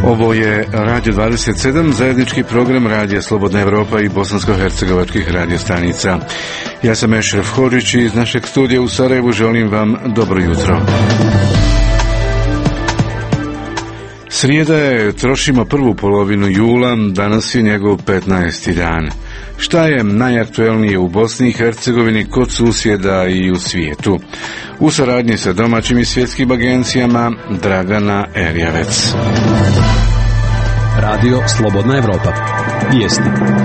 Ovo je Radio 27, zajednički program Radija Slobodna Evropa i bosansko-hercegovačkih radiostanica. Ja sam Ešref Hodžić i iz našeg studija u Sarajevu želim vam dobro jutro. Srijeda je, trošimo prvu polovinu jula, danas je njegov 15. dan. Šta je najaktuelnije u Bosni i Hercegovini, kod susjeda i u svijetu? U saradnji sa domaćim i svjetskim agencijama, Dragana Erjavec. Radio Slobodna Evropa. Vijesti.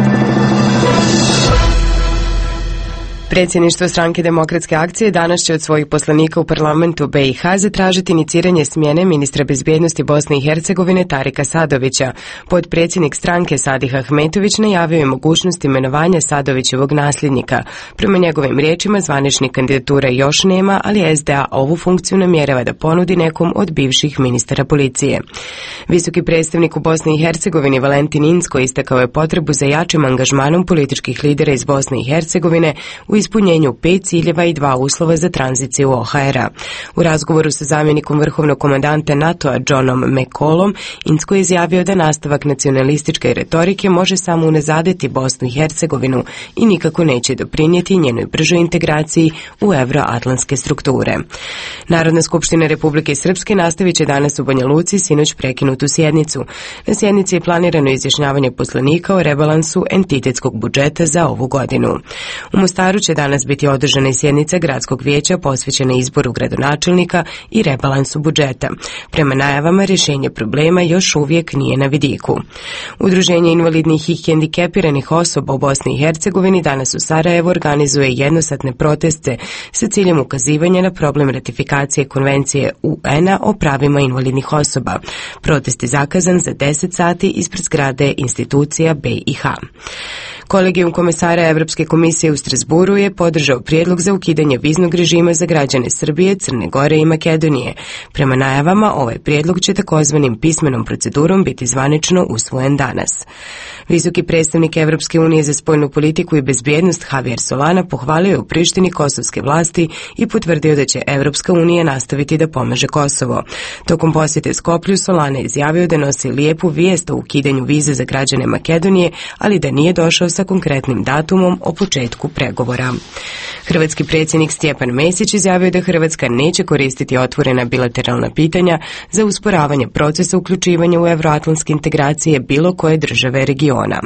Predsjedništvo Stranke demokratske akcije danas će od svojih poslanika u parlamentu BiH zatražiti iniciranje smjene ministra bezbjednosti Bosne i Hercegovine Tarika Sadovića. Potpredsjednik stranke Sadih Ahmetović najavio je mogućnost imenovanja Sadovićevog nasljednika. Prema njegovim riječima zvaničnih kandidatura još nema, ali SDA ovu funkciju namjerava da ponudi nekom od bivših ministara policije. Visoki predstavnik u Bosni i Hercegovini Valentin Incko istakao je potrebu za jačim angažmanom političkih lidera iz Bosne i Hercegovine u ispunjenju 5 ciljeva i 2 uslova za tranziciju OHR-a. U razgovoru sa zamjenikom vrhovnog komandanta NATO-a Johnom McCallom, Incko je izjavio da nastavak nacionalističke retorike može samo unazaditi Bosnu i Hercegovinu i nikako neće doprinijeti njenoj bržoj integraciji u euroatlantske strukture. Narodna skupština Republike Srpske nastavit će danas u Banja Luci sinoć prekinutu sjednicu. Na sjednici je planirano izjašnjavanje poslanika o rebalansu entitetskog budžeta za ovu godinu. U Mostaru će danas biti održana i sjednica gradskog vijeća posvećena izboru gradonačelnika i rebalansu budžeta. Prema najavama, rješenje problema još uvijek nije na vidiku. Udruženje invalidnih i hendikepiranih osoba u Bosni i Hercegovini danas u Sarajevu organizuje jednosatne proteste sa ciljem ukazivanja na problem ratifikacije konvencije UN-a o pravima invalidnih osoba. Protest je zakazan za 10 sati ispred zgrade institucija BiH. Kolegijum komesara Evropske komisije u Strasburu je podržao prijedlog za ukidanje viznog režima za građane Srbije, Crne Gore i Makedonije. Prema najavama, ovaj prijedlog će takozvanim pismenom procedurom biti zvanično usvojen danas. Visoki predstavnik Evropske unije za spoljnu politiku i bezbjednost Javier Solana pohvalio je u Prištini kosovske vlasti i potvrdio da će Evropska unija nastaviti da pomaže Kosovo. Tokom posjete Skoplju Solana je izjavio da nosi lijepu vijest o ukidanju vize za građane Makedonije, ali da nije došao sa konkretnim datumom o početku pregovora. Hrvatski predsjednik Stjepan Mesić izjavio da Hrvatska neće koristiti otvorena bilateralna pitanja za usporavanje procesa uključivanja u euroatlantske integracije bilo koje države regiona.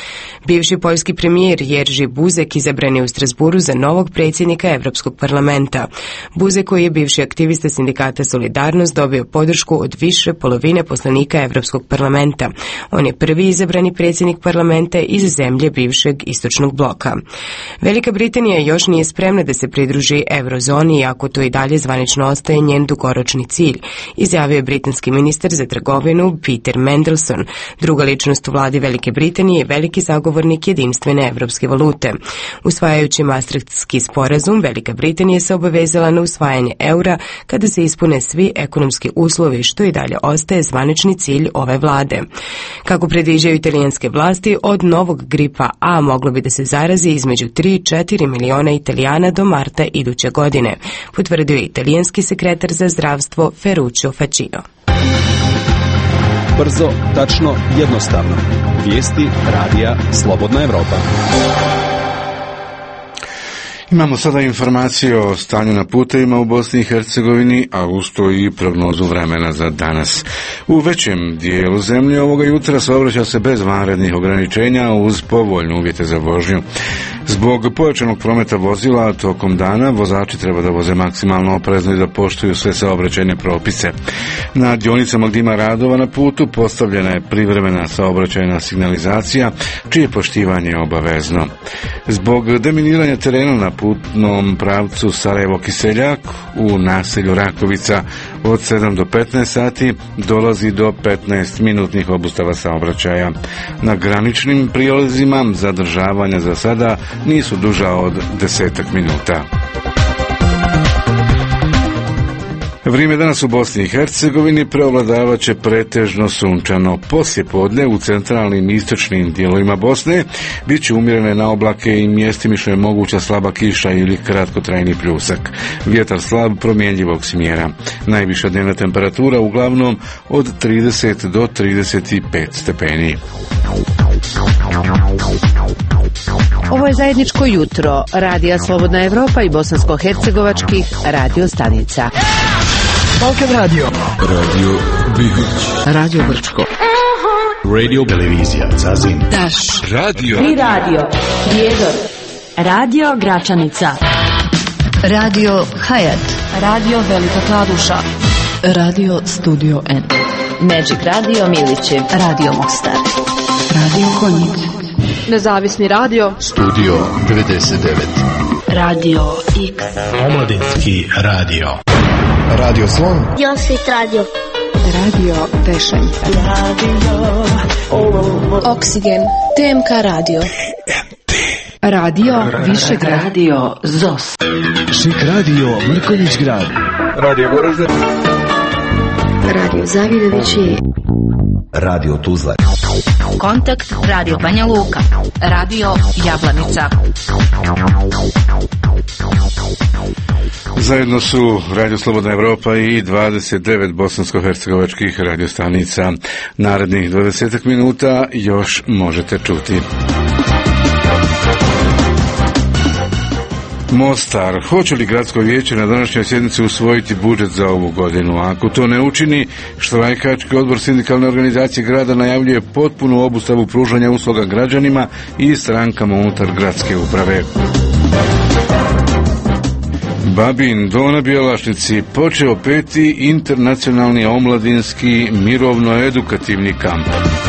Bivši poljski premijer Jerzy Buzek izabran je u Strasburu za novog predsjednika Europskog parlamenta. Buzek, koji je bivši aktivista sindikata Solidarnost, dobio podršku od više polovine poslanika Europskog parlamenta. On je prvi izabrani predsjednik parlamenta iz zemlje bivšeg istočnog bloka. Velika Britanija još nije spremna da se pridruži eurozoni, iako to i dalje zvanično ostaje njen dugoročni cilj, izjavio je britanski ministar za trgovinu Peter Mandelson. Druga ličnost u vladi Velike Britanije je veliki zagovornik jedinstvene evropske valute. Usvajajući Maastrichtski sporazum, Velika Britanija se obavezala na usvajanje eura kada se ispune svi ekonomski uslovi, što i dalje ostaje zvanični cilj ove vlade. Kako predviđaju italijanske vlasti, od novog gripa A moglo bi da se zarazi između 3 i 4 miliona Italijana do marta iduće godine, potvrdio je italijanski sekretar za zdravstvo Ferruccio Facino. Brzo, tačno, jednostavno. Vijesti Radija Slobodna Evropa. Imamo sada informacije o stanju na putevima u Bosni i Hercegovini, a uz to i prognozu vremena za danas. U većem dijelu zemlje ovoga jutra saobraća se bez vanrednih ograničenja uz povoljne uvjete za vožnju. Zbog pojačanog prometa vozila tokom dana vozači treba da voze maksimalno oprezno i da poštuju sve saobraćajne propise. Na dionicama gdje ima radova na putu postavljena je privremena saobraćajna signalizacija, čije poštivanje je obavezno. Zbog deminiranja terena na putnom pravcu Sarajevo-Kiseljak u naselju Rakovica od 7 do 15 sati dolazi do 15 minutnih obustava saobraćaja. Na graničnim prijelazima zadržavanja za sada nisu duža od 10 minuta. Vrijeme danas u Bosni i Hercegovini preovladavat će pretežno sunčano. Poslijepodne u centralnim i istočnim dijelovima Bosne bit će umjerene na oblake i mjestimično je moguća slaba kiša ili kratkotrajni pljusak. Vjetar slab promjenjivog smjera. Najviša dnevna temperatura uglavnom od 30 do 35 stepeni. Ovo je zajedničko jutro Radija Slobodna Evropa i bosansko-hercegovačkih radio stanica. Balkan Radio, Radio Bihić, Radio Brčko, Radio Televizija Zazin, Daš, Radio Tri radio, Prijedor, Radio Gračanica, Radio Hayat, Radio Velika Kladuša, Radio Studio N, Magic Radio Milići, Radio Mostar, Radio Konjic, Nezavisni radio, Studio 99, Radio X, Omladinski radio, Radio Slon, Josvit radio, Radio Pešanje, Oksigen, TMK radio, Radio Višegrad, Radio ZOS, Šik radio Mrkonjić grad, Radio Goražde, Radio Zavidovići, Radio Tuzla, Kontakt Radio Banja Luka, Radio Jablanica. Zajedno su Radio Slobodna Evropa i 29 bosansko-hercegovačkih radiostanica. Narednih 20 minuta još možete čuti. Mostar. Hoće li gradsko vijeće na današnjoj sjednici usvojiti budžet za ovu godinu? Ako to ne učini, štrajkački odbor sindikalne organizacije grada najavljuje potpunu obustavu pružanja usluga građanima i strankama unutar gradske uprave. Babin Dom na Bjelašnici počeo 5. internacionalni omladinski mirovno-edukativni kamp.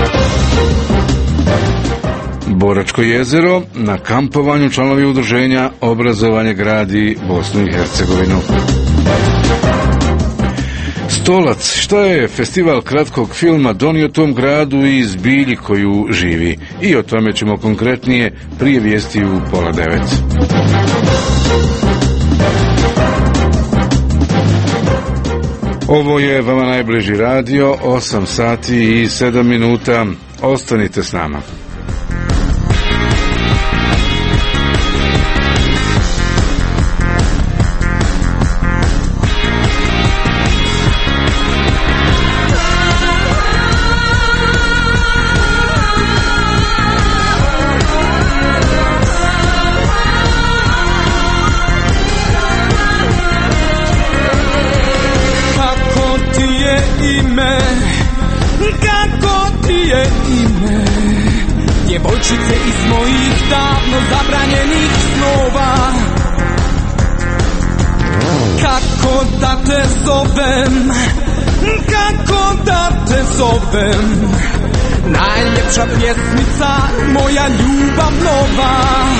Boračko jezero, na kampovanju članovi udruženja Obrazovanje gradi Bosnu i Hercegovinu. Stolac, šta je festival kratkog filma donio tom gradu i zbilji koju živi? I o tome ćemo konkretnije prije vijesti u 8:30. Ovo je vama najbliži radio, 8 sati i 7 minuta. Ostanite s nama. Djevojčice iz mojih davno zabranjenih snova, kako da te zovem, kako da te zovem, najljepša pjesmica, moja ljubav nova.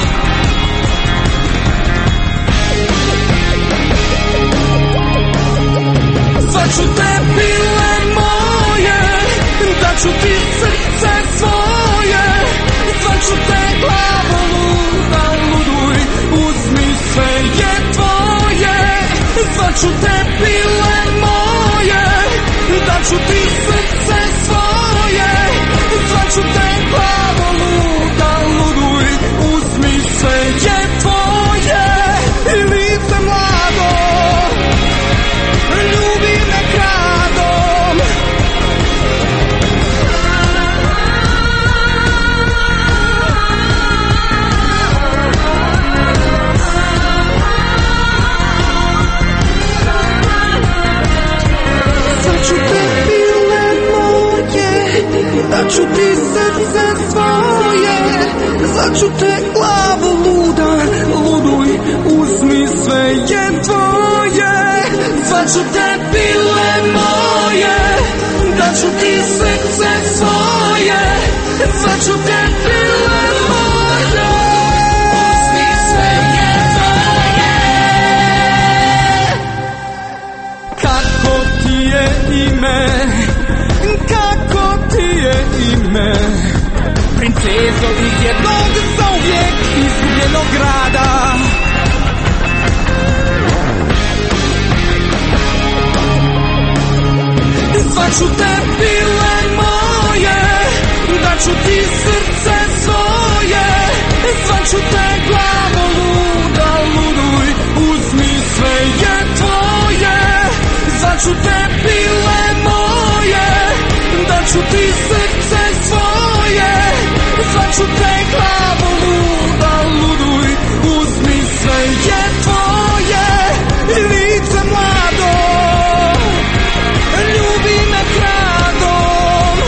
Zvaću te bile moje, daću ti srce svoje, zvaću te glavo luda, luduj, uzmi sve je tvoje, zvaću te bile moje, daću ti srce svoje, zvaću te glavo luda, luduj, uzmi sve je tvoje, i lice mlado, ljubi me kradom. Zvaću te bile moje, daću ti srce svoje, zvaću te glavu luda, luduj, uzmi sve je tvoje, zvaću te bile moje, daću ti srce svoje, zvaću te bile moje, uzmi sve je tvoje. Kako ti je ime, kako ti je ime, princezo iz jednog zauvijek izgubljenog grada. zvaću te pile moje, daću ti srce svoje, zvaću te glavo luda, luduj, uzmi sve je tvoje, zvaću te pile moje, daću ti srce svoje, zvaću te glavo luda, luduj, uzmi sve je tvoje, lice mlado, ljubi me kradom.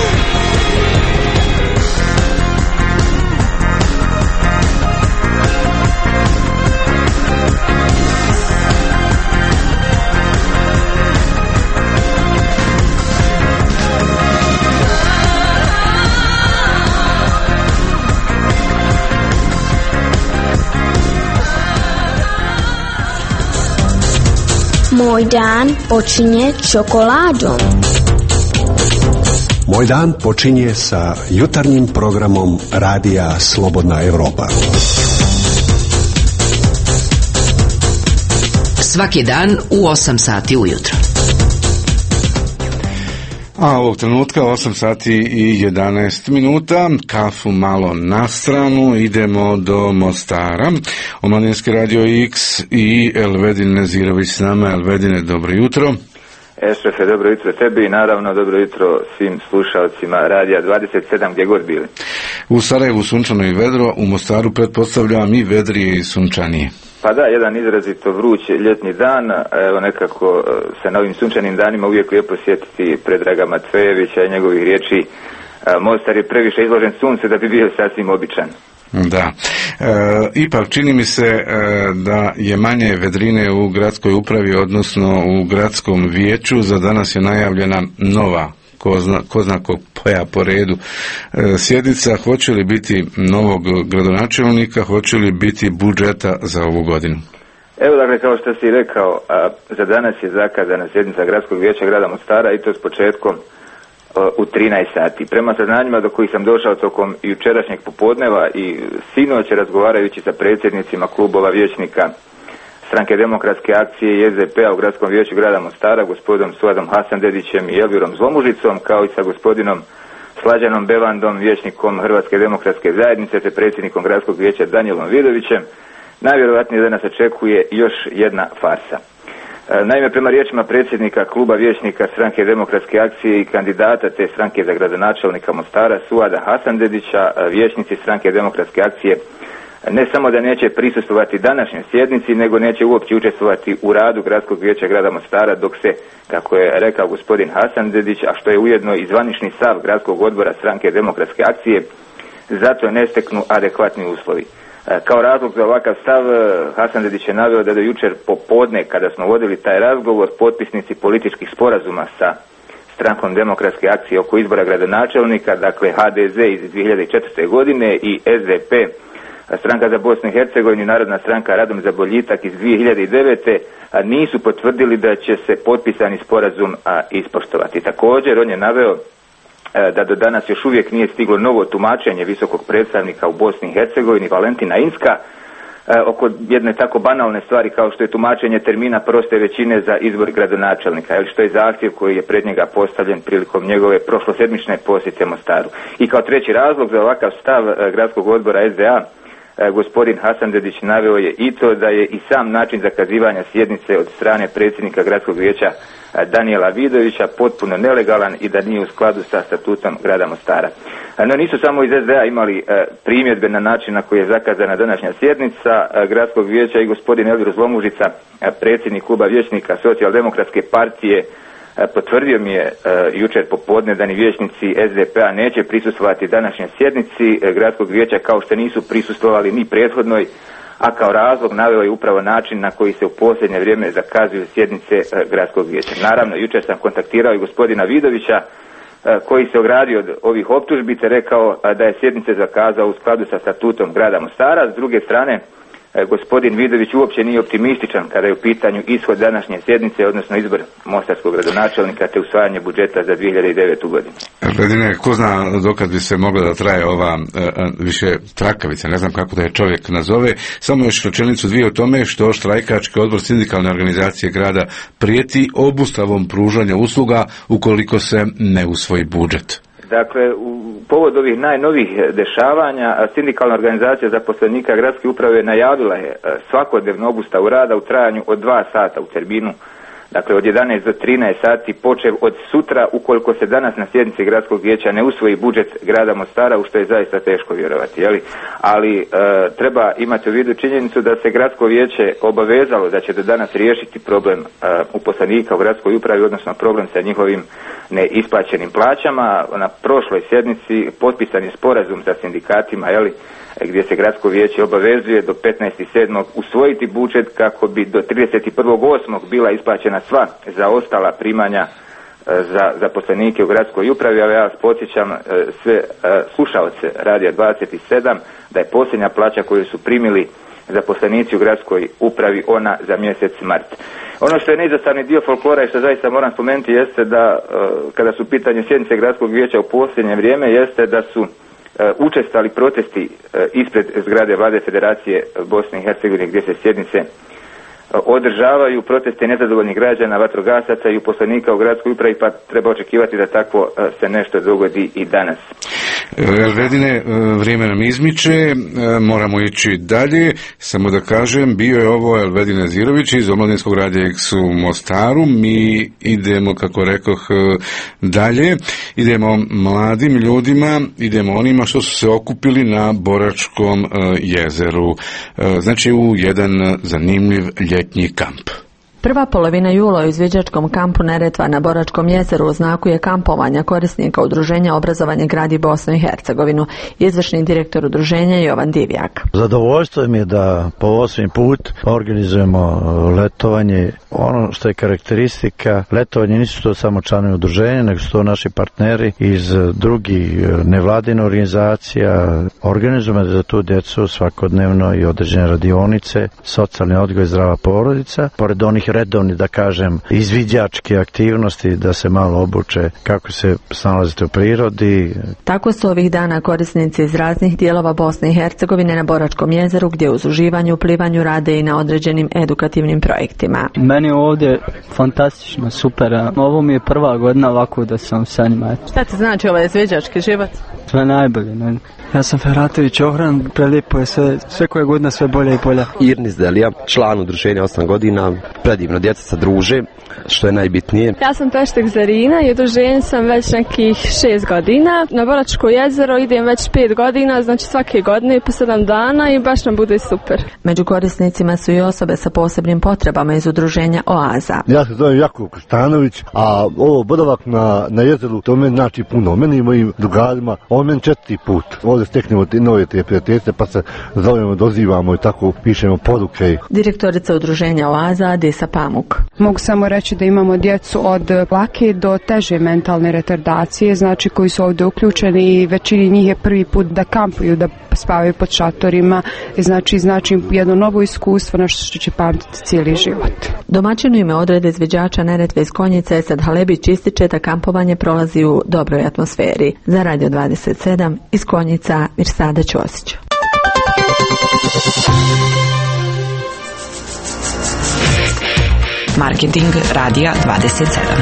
Moj dan počinje čokoladom. Moj dan počinje sa jutarnjim programom Radija Slobodna Evropa. Svaki dan u 8 sati ujutro. A ovog trenutka 8 sati i 11 minuta, kafu malo na stranu, idemo do Mostara. Omladinski radio X i Elvedin Nezirović s nama. Elvedine, dobro jutro. Ešrefe, dobro jutro tebi i naravno dobro jutro svim slušalcima Radija 27 gdje god bili. U Sarajevu sunčano i vedro, u Mostaru pretpostavljam i vedrije i sunčanije. Pa da, jedan izrazito vruć ljetni dan, evo nekako se na ovim sunčanim danima uvijek lijepo sjetiti Predraga Matvejevića i njegovih riječi Mostar je previše izložen sunce da bi bio sasvim običan. Da, ipak čini mi se da je manje vedrine u gradskoj upravi, odnosno u gradskom vijeću. Za danas je najavljena nova, ko zna koja po redu sjednica. Hoće li biti novog gradonačelnika, hoće li biti budžeta za ovu godinu? Evo dakle, kao što si rekao, za danas je zakazana sjednica gradskog vijeća grada Mostara i to s početkom u 13 sati. Prema saznanjima do kojih sam došao tokom jučerašnjeg popodneva i sinoć razgovarajući sa predsjednicima klubova vijećnika Stranke demokratske akcije i SDP-a u gradskom vijeću grada Mostara, gospodinom Suadom Hasandedićem i Elvirom Zlomužicom, kao i sa gospodinom Slađanom Bevandom, vijećnikom Hrvatske demokratske zajednice, te predsjednikom gradskog vijeća Danijelom Vidovićem, najvjerojatnije da nas očekuje još jedna farsa. Naime, prema riječima predsjednika kluba vijećnika Stranke demokratske akcije i kandidata te stranke za gradonačelnika Mostara Suada Hasandedića, vijećnici Stranke demokratske akcije ne samo da neće prisustvovati današnjoj sjednici, nego neće uopće učestvovati u radu gradskog vijeća grada Mostara dok se, kako je rekao gospodin Hasandedić, a što je ujedno i zvanični stav gradskog odbora Stranke demokratske akcije, zato ne steknu adekvatni uslovi. Kao razlog za ovakav stav Hasandedić je naveo da do jučer popodne, kada smo vodili taj razgovor, potpisnici političkih sporazuma sa Strankom demokratske akcije oko izbora gradonačelnika, dakle HDZ iz 2004. godine i SDP, Stranka za Bosnu i Hercegovinu i Narodna stranka Radom za boljitak iz 2009. nisu potvrdili da će se potpisani sporazum ispoštovati. Također on je naveo da do danas još uvijek nije stiglo novo tumačenje visokog predstavnika u Bosni i Hercegovini Valentina Inska oko jedne tako banalne stvari kao što je tumačenje termina proste većine za izbor gradonačelnika, što je zahtjev koji je pred njega postavljen prilikom njegove prošlosedmične posjete Mostaru. I kao treći razlog za ovakav stav gradskog odbora SDA, gospodin Hasandedić naveo je i to da je i sam način zakazivanja sjednice od strane predsjednika gradskog vijeća Danijela Vidovića potpuno nelegalan i da nije u skladu sa statutom grada Mostara. No nisu samo iz SDA imali primjedbe na način na koji je zakazana današnja sjednica gradskog vijeća i gospodin Elvir Zlomužica, predsjednik kluba vijećnika Socijaldemokratske partije, potvrdio mi je jučer popodne da ni vijećnici SDP-a neće prisustvovati današnjoj sjednici gradskog vijeća kao što nisu prisustvovali ni prethodnoj, a kao razlog naveo je upravo način na koji se u posljednje vrijeme zakazuju sjednice gradskog vijeća. Naravno, jučer sam kontaktirao i gospodina Vidovića koji se ogradio od ovih optužbi te rekao da je sjednice zakazao u skladu sa statutom grada Mostara. S druge strane, gospodin Vidović uopće nije optimističan kada je u pitanju ishod današnje sjednice, odnosno izbor mostarskog gradonačelnika te usvajanje budžeta za 2009. godinu. Elvedine, ko zna dokad bi se mogla da traje ova više trakavica, ne znam kako da je čovjek nazove, samo još rečenicu dvije o tome što štrajkački odbor sindikalne organizacije grada prijeti obustavom pružanja usluga ukoliko se ne usvoji budžet. Dakle, u povodu ovih najnovih dešavanja, sindikalna organizacija zaposlenika gradske uprave najavila je svakodnevnu obustavu rada u trajanju od 2 sata u terminu. Dakle, od 11 do 13 sati, počev od sutra, ukoliko se danas na sjednici gradskog vijeća ne usvoji budžet grada Mostara, u što je zaista teško vjerovati, jeli? Ali treba imati u vidu činjenicu da se gradsko vijeće obavezalo da će do danas riješiti problem uposlenika u gradskoj upravi, odnosno problem sa njihovim neisplaćenim plaćama. Na prošloj sjednici potpisan je sporazum sa sindikatima, jeli, gdje se gradsko vijeće obavezuje do 15.7. usvojiti budžet kako bi do 31.8. bila isplaćena sva zaostala primanja za zaposlenike u gradskoj upravi, ali ja vas podsjećam sve slušaoce Radija 27 da je posljednja plaća koju su primili zaposlenici u gradskoj upravi ona za mjesec mart. Ono što je neizostavni dio folklora i što zaista moram spomenuti jeste da kada su pitanje sjednice gradskog vijeća u posljednje vrijeme jeste da su učestali protesti ispred zgrade Vlade Federacije Bosne i Hercegovine gdje se sjednice održavaju, proteste nezadovoljnih građana, vatrogasaca i uposlenika u gradskoj upravi, pa treba očekivati da takvo se nešto dogodi i danas. Elvedine, vrijeme nam izmiče, moramo ići dalje, samo da kažem, bio je ovo Elvedine Zirović iz Omladinskog radija X u Mostaru, mi idemo, kako rekoh, dalje, idemo mladim ljudima, idemo onima što su se okupili na Boračkom jezeru, znači u jedan zanimljiv ljetni kamp. Prva polovina jula u izviđačkom kampu Neretva na Boračkom jezeru oznakuje kampovanja korisnika udruženja Obrazovanje gradi Bosnu i Hercegovinu, izvršni direktor udruženja Jovan Divjak. Zadovoljstvo mi je da po 8. put organizujemo letovanje. Ono što je karakteristika letovanja nisu to samo članovi udruženja, nego su to naši partneri iz drugih nevladine organizacija. Organizujemo za tu djecu svakodnevno i određene radionice, socijalni odgoj, zdrava porodica, pored onih redovni, da kažem, izviđačke aktivnosti, da se malo obuče kako se snalazite u prirodi. Tako su ovih dana korisnici iz raznih dijelova Bosne i Hercegovine na Boračkom jezeru, gdje uz uživanju, plivanju rade i na određenim edukativnim projektima. Meni je ovdje fantastično, super. Ovo mi je prva godina ovako da sam sa njima. Šta ti znači ovaj izviđački život? Sve najbolje. Ja sam Feratović Ohran, prelijepo je sve koje godina sve bolje i bolje. Irnis Delija, član udruženja 8 godina, predivno, djeca se druže, što je najbitnije. Ja sam Peštek Zarina i udruženje sam već nekih 6 godina. Na Boračko jezero idem već 5 godina, znači svake godine po 7 dana i baš nam bude super. Među korisnicima su i osobe sa posebnim potrebama iz udruženja Oaza. Ja se zovem Jakov Krštanović, a ovo boravak na jezeru, to meni znači puno. Meni i mojim drugarima, ovo meni 4. put. Ovdje steknemo nove te prijateljstva, pa se zovemo, dozivamo i tako pišemo poruke. Direktorica udruženja Oaza Adisa Pamuk. Mogu samo reći da imamo djecu od lake do teže mentalne retardacije, znači koji su ovdje uključeni i većini njih je prvi put da kampuju, da spavaju pod šatorima, znači jedno novo iskustvo, nešto što će pamtiti cijeli život. Domaćinu ime odrede izviđača Neretve iz Konjica Esad Halebić ističe da kampovanje prolazi u dobroj atmosferi. Za Radio 27 iz Konjica Mirsada Ćosić. Marketing Radija 27.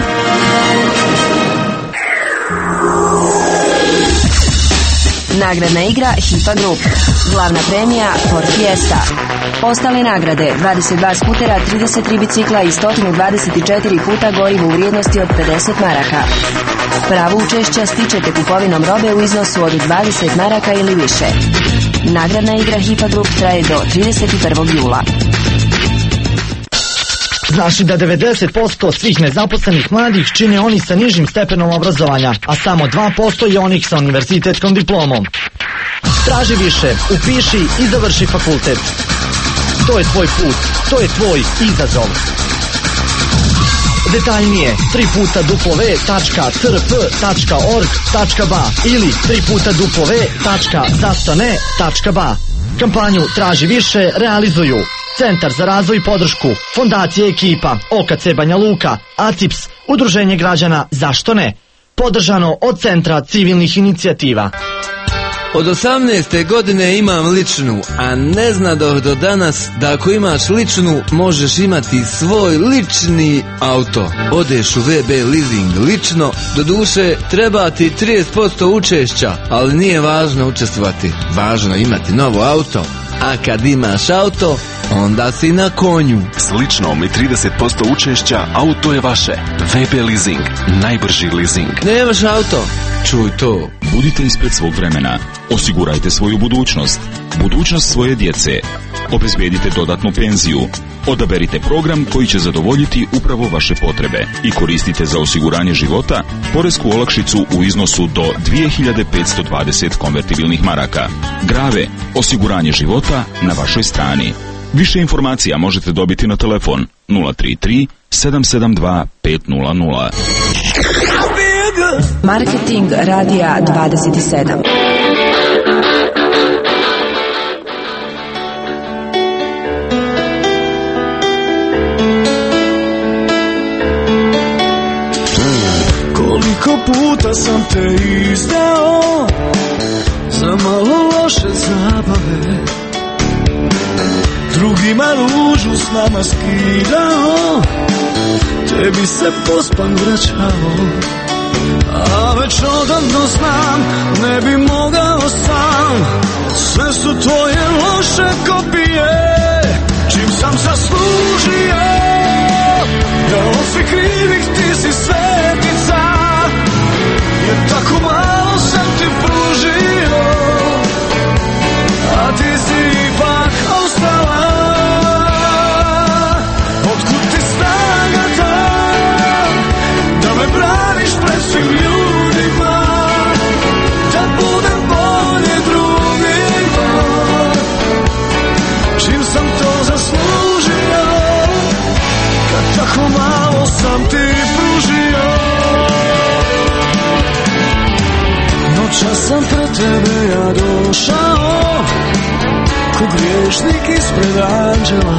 Nagradna igra HIPA Group. Glavna premija Ford Fiesta. Ostale nagrade 22 skutera, 33 bicikla i 124 puta gorivo u vrijednosti od 50 maraka. Pravo učešća stičete kupovinom robe u iznosu od 20 maraka ili više. Nagradna igra HIPA Group traje do 31. jula. Znaš da 90% svih nezaposlenih mladih čine oni sa nižim stepenom obrazovanja, a samo 2% je onih sa univerzitetskom diplomom. Traži više, upiši i završi fakultet. To je tvoj put, to je tvoj izazov. Detaljnije www.crp.org.ba ili www.zastone.ba. Kampanju Traži više realizuju Centar za razvoj i podršku, Fondacija Ekipa, OKC Banja Luka, ACIPS, Udruženje građana Zašto ne? podržano od Centra civilnih inicijativa. Od 18. godine imam ličnu, a ne znadoh do danas da ako imaš ličnu možeš imati svoj lični auto. Odeš u VB leasing lično, doduše treba ti 30% učešća, ali nije važno učestvovati, važno je imati novo auto. A kad imaš auto, onda si na konju. S ličnom i 30% učešća auto je vaše. VB leasing, najbrži leasing. Nemaš auto? Čuj to. Budite ispred svog vremena. Osigurajte svoju budućnost. Budućnost svoje djece. Obezbedite dodatnu penziju. Odaberite program koji će zadovoljiti upravo vaše potrebe i koristite za osiguranje života poresku olakšicu u iznosu do 2520 konvertibilnih maraka. Grave, osiguranje života na vašoj strani. Više informacija možete dobiti na telefon 033 772 500. Marketing Radija 27. Koliko puta sam te izdao za malo loše zabave, drugima ružu s nama skidao, tebi se pospan vraćao. A već odavno znam, ne bi mogao sam, sve su tvoje loše kopije, čim sam zaslužio da od svih krivih ti si svetica, jer tako malo sam ti pružio, a ti si ipak ostala. Otkud ti snaga ta da me braniš pred svim ljudima, da budem bolje drugima, čim sam to zaslužio, kad tako malo sam ti pružio. Noćas sam pred tebe ja došao, ko griješnik ispred anđela,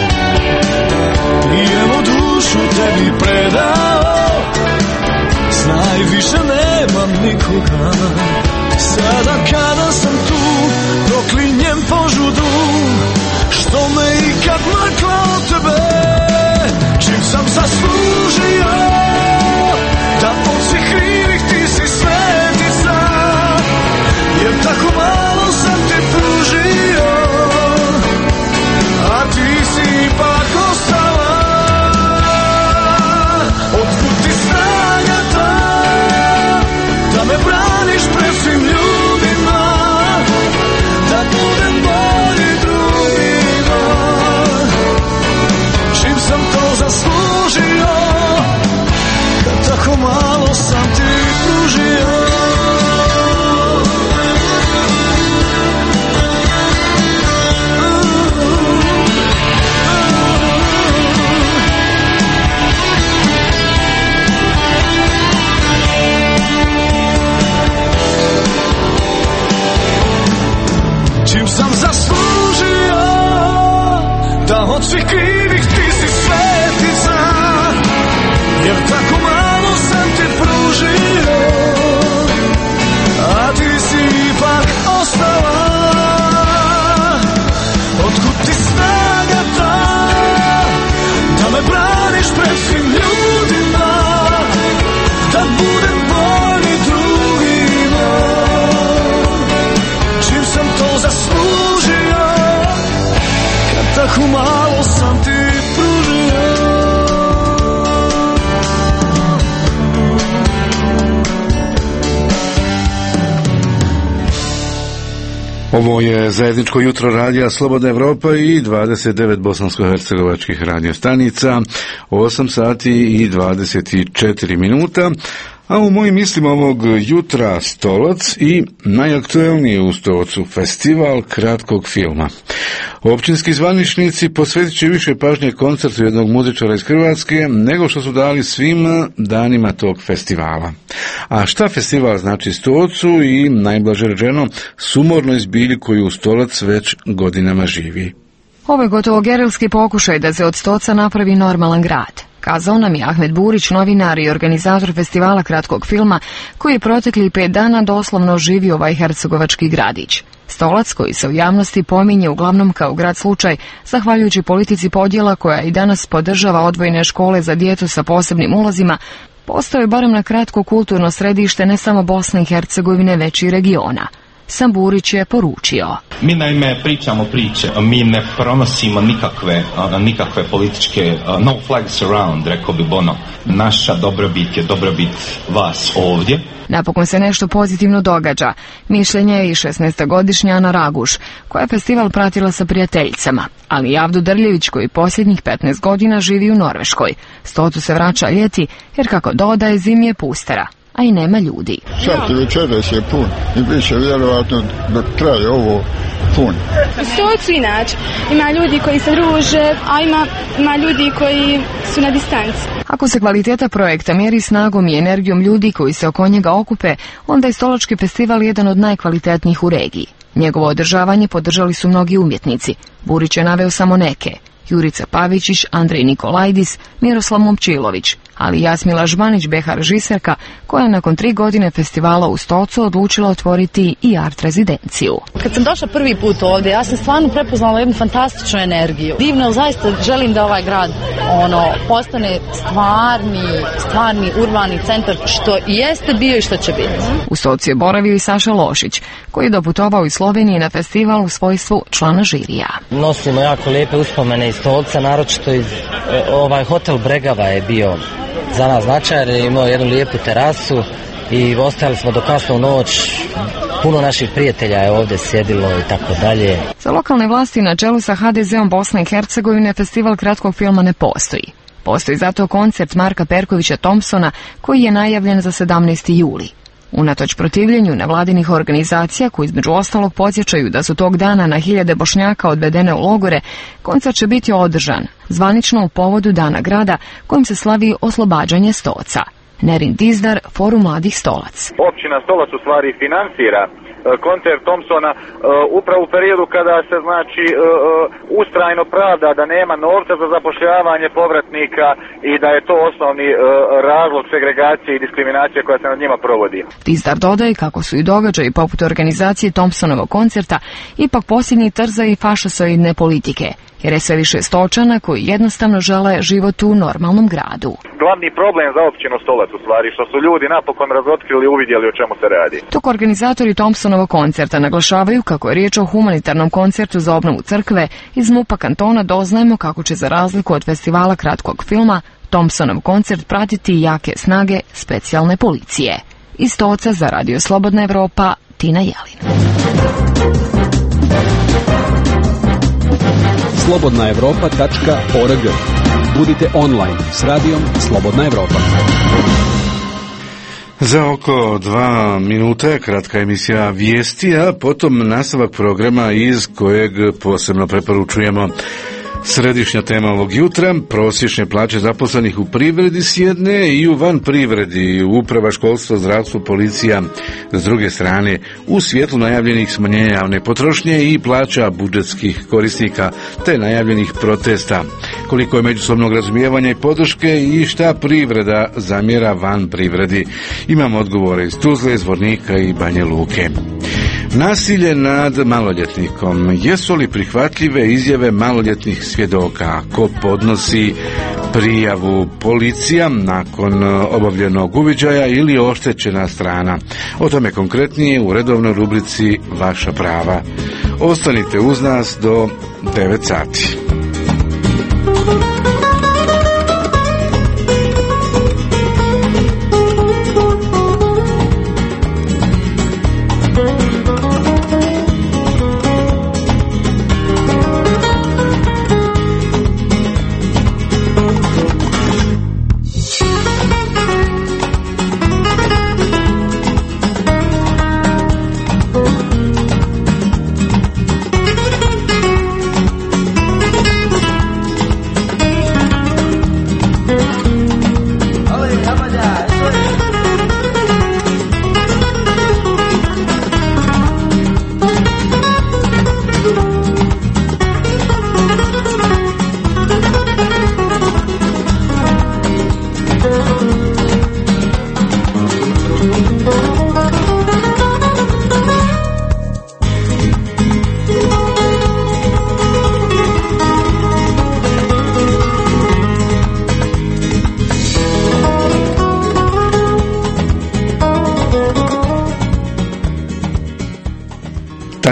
i evo dušu tebi predao, znaj više nemam nikoga. Sada kada sam tu, proklinjem požudu, što me ikad makla od tebe, čim sam zaslužio da od svih krivih ti si svetica, jer tako malo sam ti pružio, a ti si ipak ostala. Otkud ti snaga ta da me braniš pred svim ljudima, da budem bolji drugima, čim sam to zaslužio, kad tako malo sam ti pružio. Čim sam zaslužio da od svih krivih ti si svetica, jer tako malo sam ti pružio, a ti si ipak ostala. Otkud ti snaga ta da me braniš pred svim ljudima, da budem bolji drugima, čim sam to zaslužio, kad tako malo sam ti pružio. Ovo je zajedničko jutro radija Slobodna Evropa i 29 bosansko-hercegovačkih radio stanica, 8 sati i 24 minuta. A u mojim mislima ovog jutra Stolac i najaktuelnije u Stolcu festival kratkog filma. Općinski zvaničnici posvetit će više pažnje koncertu jednog muzičara iz Hrvatske nego što su dali svim danima tog festivala. A šta festival znači Stolcu i, najblaže rečeno, sumornoj zbilji koju Stolac već godinama živi? Ovo je gotovo gerilski pokušaj da se od Stolca napravi normalan grad. kazao nam je Ahmed Burić, novinar i organizator festivala kratkog filma, koji je protekli 5 dana doslovno živio ovaj hercegovački gradić. Stolac, koji se u javnosti pominje uglavnom kao grad slučaj, zahvaljujući politici podjela koja i danas podržava odvojene škole za djecu sa posebnim ulazima, postao je barem na kratko kulturno središte ne samo Bosne i Hercegovine, već i regiona. Sam Burić je poručio: Mi naime pričamo priče, mi ne pronosimo nikakve političke no flags around, rekao bi Bono. Naša dobrobit je dobrobit vas ovdje. Napokon se nešto pozitivno događa. Mišljenje je i 16-godišnja Ana Raguš, koja je festival pratila sa prijateljicama, ali i Avdu Drljević, koji posljednjih 15 godina živi u Norveškoj. Stocu se vraća ljeti, jer kako dodaje, zimi je pustera, a i nema ljudi. Čak i večeras je pun i bit će vjerovatno dok traje ovo pun. U Stocu inače ima ljudi koji se druže, a ima ljudi koji su na distanci. Ako se kvaliteta projekta mjeri snagom i energijom ljudi koji se oko njega okupe, onda je Stolački festival jedan od najkvalitetnijih u regiji. Njegovo održavanje podržali su mnogi umjetnici. Burić je naveo samo neke: Jurica Pavičić, Andrej Nikolajdis, Miroslav Momčilović, ali i Jasmila Žbanić, behar režiserka, koja je nakon 3 godine festivala u Stocu odlučila otvoriti i art rezidenciju. Kad sam došla prvi put ovdje, ja sam stvarno prepoznala jednu fantastičnu energiju. Divno, zaista želim da ovaj grad postane stvarni urbani centar, što i jeste bio i što će biti. U Stocu je boravio i Saša Lošić, koji je doputovao iz Slovenije na festival u svojstvu člana žirija. Nosimo jako lijepe uspomene iz Stolca, naročito iz hotel Bregava je bio za nas značajan, je imao jednu lijepu terasu i ostajali smo do kasno u noć. Puno naših prijatelja je ovdje sjedilo i tako dalje. Za lokalne vlasti na čelu sa HDZ-om Bosne i Hercegovine festival kratkog filma ne postoji. Postoji zato koncert Marka Perkovića Thompsona, koji je najavljen za 17. juli. Unatoč protivljenju nevladinih organizacija, koji između ostalog podsjećaju da su tog dana na hiljade Bošnjaka odvedene u logore, koncert će biti održan zvanično u povodu Dana grada, kojim se slavi oslobađanje Stoca. Nerin Dizdar, Forum mladih Stolac. Općina Stolac u stvari financira koncert Thompsona upravo u periodu kada se ustrajno pravda da nema novca za zapošljavanje povratnika i da je to osnovni razlog segregacije i diskriminacije koja se nad njima provodi. Dizdar dodaje kako su i događaji poput organizacije Thompsonovog koncerta ipak posljednji trza i fašisoidne politike, jer je sve više Stočana koji jednostavno žele život u normalnom gradu. Glavni problem za općinu Stolac u stvari što su ljudi napokon razotkrili i uvidjeli o čemu se radi. Dok organizatori Thompsonovog koncerta naglašavaju kako je riječ o humanitarnom koncertu za obnovu crkve, iz MUP-a kantona doznajemo kako će, za razliku od festivala kratkog filma, Thompsonov koncert pratiti jake snage specijalne policije. Iz Stoca za Radio Slobodna Evropa, Tina Jelin. slobodnaevropa.org. Budite online s radijom Slobodna Evropa. Za oko 2 minuta kratka emisija vijesti, a potom nastavak programa iz kojeg posebno preporučujemo. Središnja tema ovog jutra: prosječne plaće zaposlenih u privredi s jedne i u van privredi, uprava, školstvo, zdravstvo, policija s druge strane, u svjetlu najavljenih smanjenja javne potrošnje i plaća budžetskih korisnika te najavljenih protesta. Koliko je međusobnog razumijevanja i podrške i šta privreda zamjera van privredi? Imamo odgovore iz Tuzle, Zvornika i Banja Luke. Nasilje nad maloljetnikom. Jesu li prihvatljive izjave maloljetnih svjedoka? Ko podnosi prijavu? Policija nakon obavljenog uviđaja ili oštećena strana? O tome konkretnije u redovnoj rubrici Vaša prava. Ostanite uz nas do 9 sati.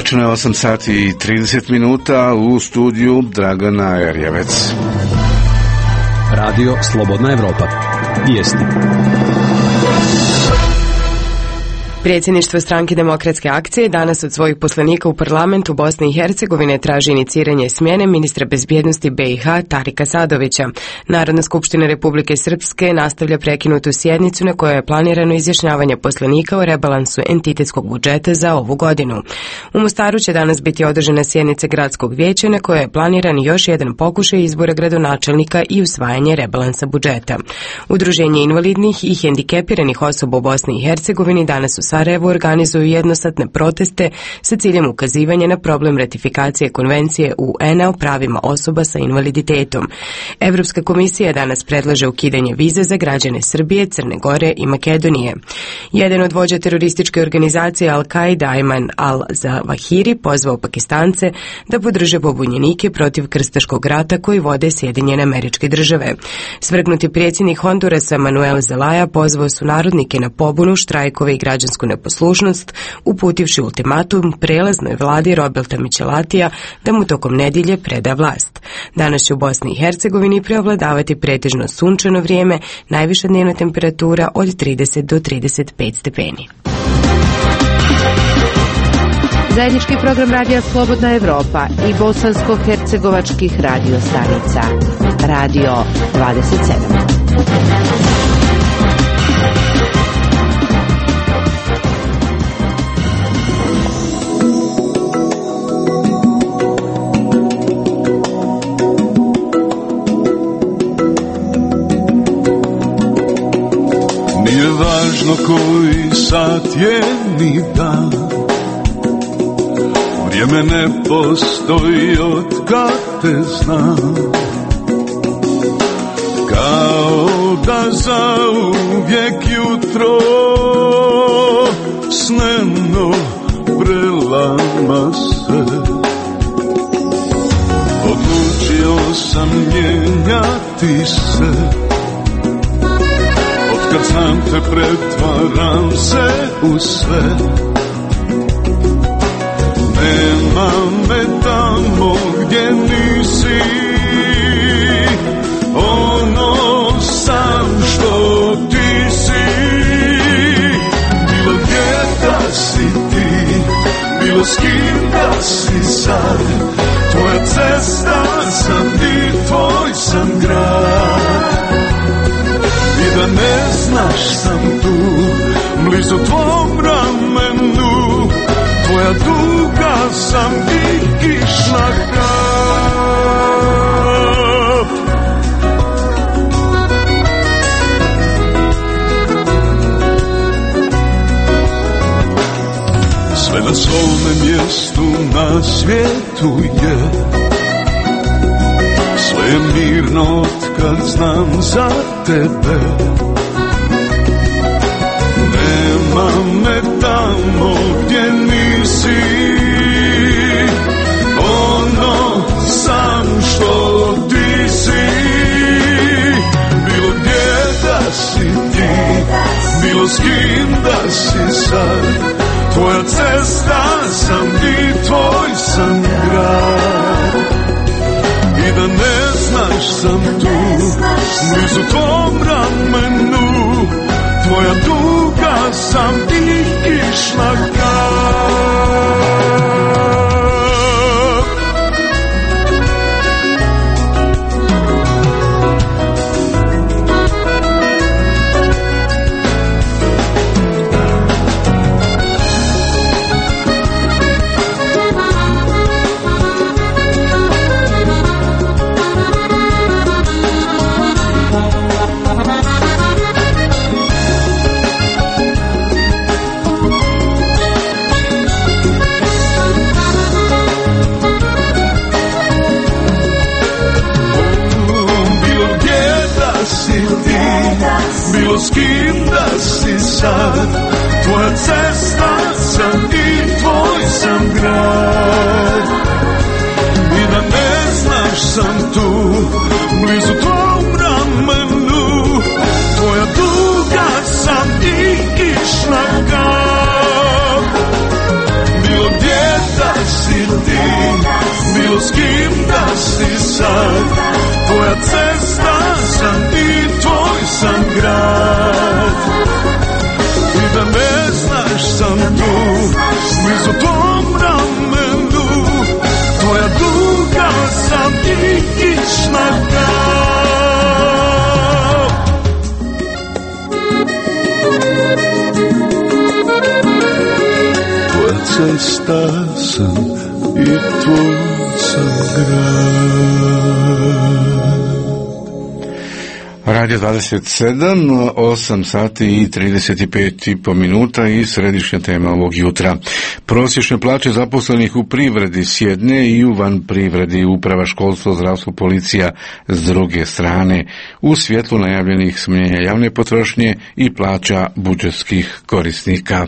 Tačno je 8 sati i 30 minuta, u studiju Dragana Erjevec. Radio Slobodna Evropa. Vijesti. Predsjedništvo stranke Demokratske akcije danas od svojih poslanika u parlamentu Bosne i Hercegovine traži iniciranje smjene ministra bezbjednosti BiH Tarika Sadovića. Narodna skupština Republike Srpske nastavlja prekinutu sjednicu na kojoj je planirano izjašnjavanje poslanika o rebalansu entitetskog budžeta za ovu godinu. U Mostaru će danas biti održana sjednica gradskog vijeća na kojoj je planiran još jedan pokušaj izbora gradonačelnika i usvajanje rebalansa budžeta. Udruženje invalidnih i hendikepiranih osoba u Bosni i Hercegovini danas u Sarajevu organizuju jednosatne proteste sa ciljem ukazivanja na problem ratifikacije konvencije UN-a o pravima osoba sa invaliditetom. Evropska komisija danas predlaže ukidanje vize za građane Srbije, Crne Gore i Makedonije. Jedan od vođa terorističke organizacije Al-Qaida, Ayman al-Zawahiri, pozvao Pakistance da podrže pobunjenike protiv krstaškog rata koji vode Sjedinjene Američke Države. Svrgnuti predsjednik Hondurasa Manuel Zelaya pozvao su narodnike na pobunu, štrajkove i građansku neposlušnost, uputivši ultimatum prelaznoj vladi Roberta Michelatija da mu tokom nedjelje preda vlast. Danas će u Bosni i Hercegovini preovladavati pretežno sunčano vrijeme, najviša dnevna temperatura od 30 do 35 stepeni. Zajednički program Radija Slobodna Evropa i bosansko-hercegovačkih radio stanica. Radio 27. Nije važno koji sat je ni dan, vrijeme ne postoji od kad te znam. Kao da zauvijek jutro sneno prelama se. Odlučio sam mijenjati se, kad znam te pretvaram se u sve. Nema me tamo gdje nisi, ono sam što ti si. Bilo gdje da si ti, bilo s kim da si sad, tvoja cesta sam i tvoj sam grad. I da ne znaš sam tu, blizu tvom ramenu, tvoja duga sam i kišna kap. Sve na svome mjestu na svijetu je, sve je mirno kad znam za tebe. Nema me tamo gdje nisi, ono sam što ti si. Bilo gdje da si ti, bilo s kim da si sad, tvoja cesta sam i tvoj sam grad. I da ne znaš sam tu, blizu tvom ramenu, tvoja duga sam i kišna kap. Bilo s kim da si sad, tvoja cesta sam i tvoj sam grad. I da ne znaš sam tu, blizu tvom ramenu, tvoja duga sam i kišna kap. Bilo gdje da sad, tvoja cesta sam i tvoj sam grad. I da ne znaš sam tu, blizu tvom ramenu, tvoja duga sam i kična kav. Tvoja cesta sam i tvoj sam grad. Radio 27, 8 sati i 35,5 minuta i središnja tema ovog jutra. Prosječne plaće zaposlenih u privredi s jedne i u van privredi, uprava, školstvo, zdravstvo, policija s druge strane, u svjetlu najavljenih smanjenja javne potrošnje i plaća budžetskih korisnika.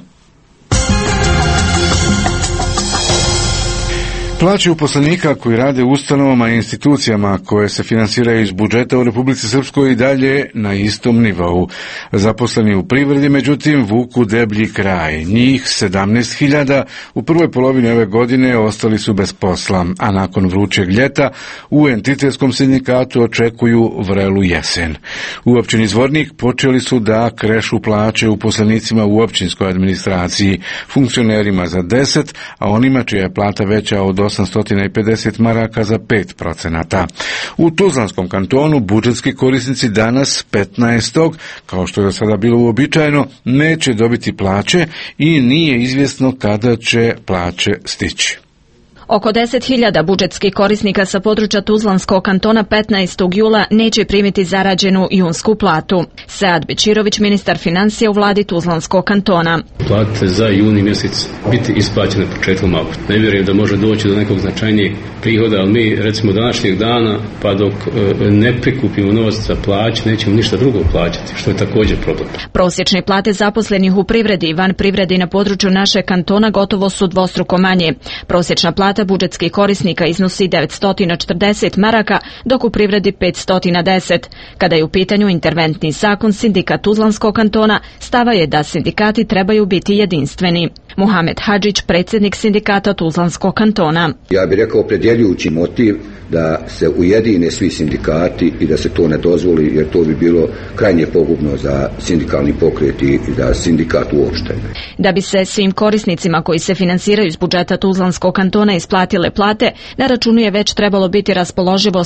Plaće uposlenika koji rade u ustanovama i institucijama koje se finansiraju iz budžeta u Republici Srpskoj i dalje na istom nivou. Zaposleni u privredi, međutim, vuku deblji kraj. Njih 17.000 u prvoj polovini ove godine ostali su bez posla, a nakon vrućeg ljeta u entitetskom sindikatu očekuju vrelu jesen. U općini Zvornik počeli su da krešu plaće uposlenicima u općinskoj administraciji, funkcionerima za 10, a onima čija je plata veća od 850 maraka za 5%. U Tuzlanskom kantonu budžetski korisnici danas 15. kao što je do sada bilo uobičajeno, neće dobiti plaće i nije izvjesno kada će plaće stići. Oko 10.000 budžetskih korisnika sa područja Tuzlanskog kantona 15. jula neće primiti zarađenu junsku platu. Sead Bečirović, ministar financija u vladi Tuzlanskog kantona. Plate za juni mjesec biti isplaćene početkom avgusta. Ne vjerujem da može doći do nekog značajnijeg prihoda, ali mi recimo današnjeg dana pa dok ne prikupimo novac za plaće nećemo ništa drugo plaćati, što je također problem. Prosječne plate zaposlenih u privredi i van privredi na području našeg kantona gotovo su dvostruko manje. Prosječna plata budžetskih korisnika iznosi 940 maraka, dok u privredi 510. Kada je u pitanju interventni zakon, sindikat Tuzlanskog kantona stava je da sindikati trebaju biti jedinstveni. Muhamed Hadžić, predsjednik sindikata Tuzlanskog kantona. Ja bih rekao opredjeljujući motiv da se ujedine svi sindikati i da se to ne dozvoli, jer to bi bilo krajnje pogubno za sindikalni pokret i za sindikat uopšte. Da bi se svim korisnicima koji se finansiraju iz budžeta Tuzlanskog kantona isplatile plate, na računu je već trebalo biti raspoloživo